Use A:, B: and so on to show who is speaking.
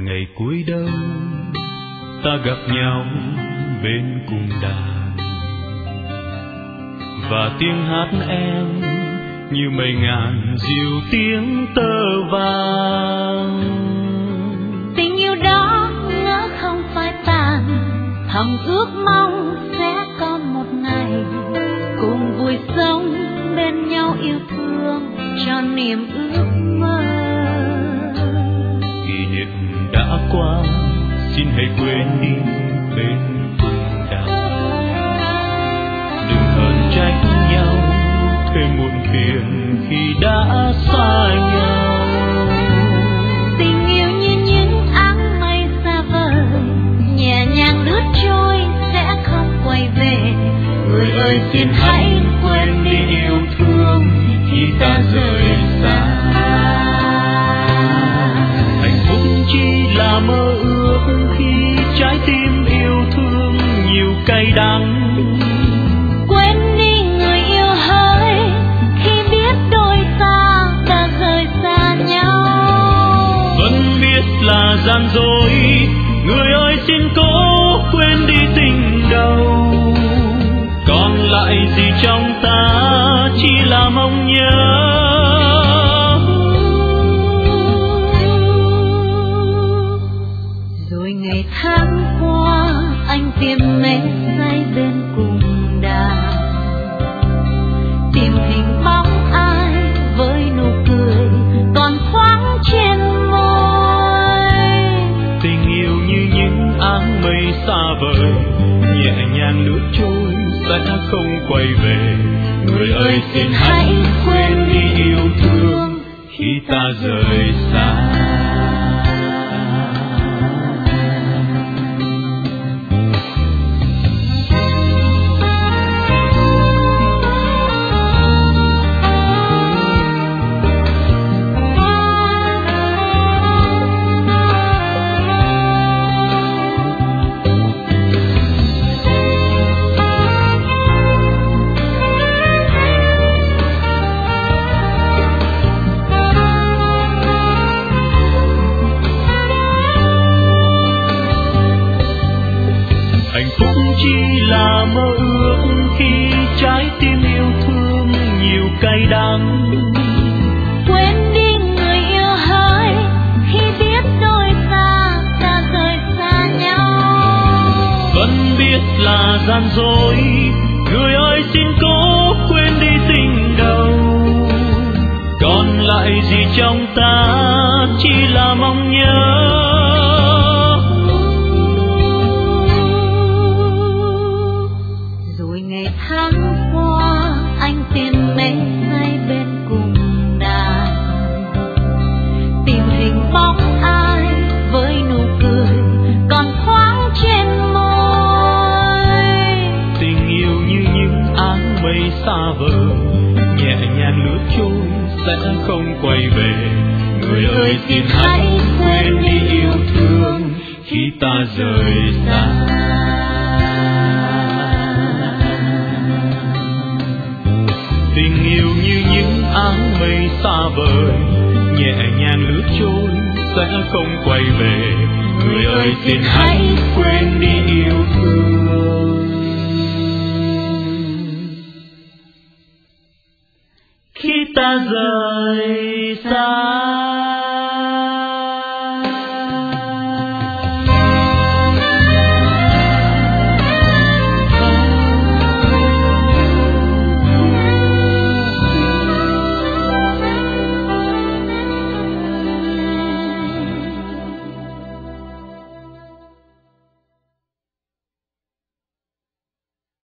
A: Ngày cuối đông ta gặp nhau bên cung đàn, và tiếng hát em như mây ngàn dịu tiếng tơ vàng.
B: Tình yêu đó ngỡ không phai tàn, thầm ước mong sẽ có một ngày cùng vui sống bên nhau yêu thương cho niềm ước mơ.
A: Kỷ niệm đã qua, xin hãy quên đi bên cung đàn. Đừng hờn trách nhau, thêm muộn phiền khi đã xa nhau.
B: Tình yêu như những áng mây xa vời, nhẹ nhàng lướt trôi sẽ không quay về.
A: Người ơi xin hãy quên đi yêu thương khi ta rời xa. Hạnh phúc chỉ là mơ ước khi trái tim yêu thương nhiều cay đắng.
B: Quên đi người yêu hỡi khi biết đôi ta đã rời xa nhau.
A: Vẫn biết là gian dối, người ơi xin cố quên đi tình đầu. Còn lại gì trong ta chỉ là mong nhớ.
B: Rồi ngày tháng qua anh tìm mê say bên cung đàn, tìm hình bóng ai với nụ cười còn thoáng trên môi.
A: Tình yêu như những áng mây xa vời, nhẹ nhàng lướt trôi sẽ không quay về. Người ơi xin hãy quên đi yêu thương khi ta rời xa. Hạnh phúc chỉ là mơ ước khi trái tim yêu thương nhiều cay đắng.
B: Quên đi người yêu hỡi khi biết đôi ta đã rời xa nhau.
A: Vẫn biết là gian dối, người ơi xin cố quên đi tình đầu. Còn lại gì trong ta chỉ là mong nhớ.
B: Tháng qua anh tìm mê say bên cung đàn, tìm hình bóng ai với nụ cười còn thoáng trên môi.
A: Tình yêu như những áng mây xa vời, nhẹ nhàng lướt trôi sẽ không quay về. Người ơi xin hãy quên đi yêu thương khi ta rời xa. Tình yêu như những áng mây xa vời, nhẹ nhàng lướt trôi sẽ không quay về. Người ơi xin hãy quên đi yêu thương khi ta rời xa.